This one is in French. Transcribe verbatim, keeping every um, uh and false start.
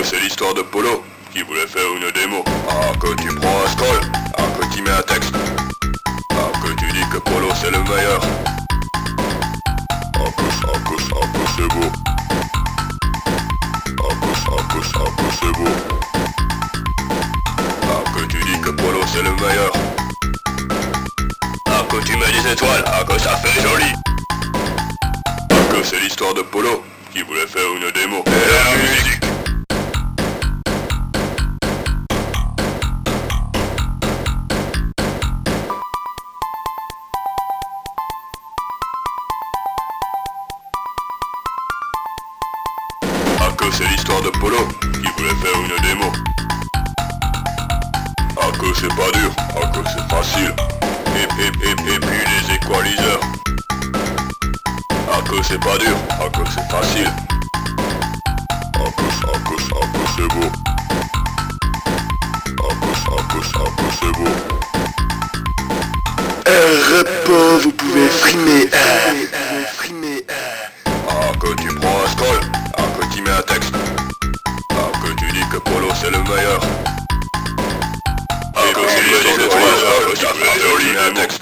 c'est l'histoire de Polo qui voulait faire une démo. Ah, que tu prends un scroll, ah, que tu mets un texte, ah, que tu dis que Polo c'est le meilleur. Ah, que, ah, que, ah, que c'est beau. Ah, que, ah, que, ah, que c'est beau. Ah, que tu dis que Polo c'est le meilleur. Ah, que tu mets des étoiles, ah, que ça fait joli. Ah, que c'est l'histoire de Polo qui voulait faire une démo. Et la musique. Ah, que c'est l'histoire de Polo qui voulait faire une démo. Ah, que c'est pas dur, ah, que c'est facile. Et, et, et, et puis les équaliseurs. Ah, que c'est pas dur, ah, que c'est facile. Ah, que, ah, que, ah, que c'est beau. Ah, que, ah, que, ah, que c'est beau. Un repos, vous pouvez frimer. Ah, que tu prends un scroll, ah, que tu mets un texte, ah, que tu dis que Polo c'est le meilleur. Ah, que tu mets des étoiles, ah, que ça fait joli un texte,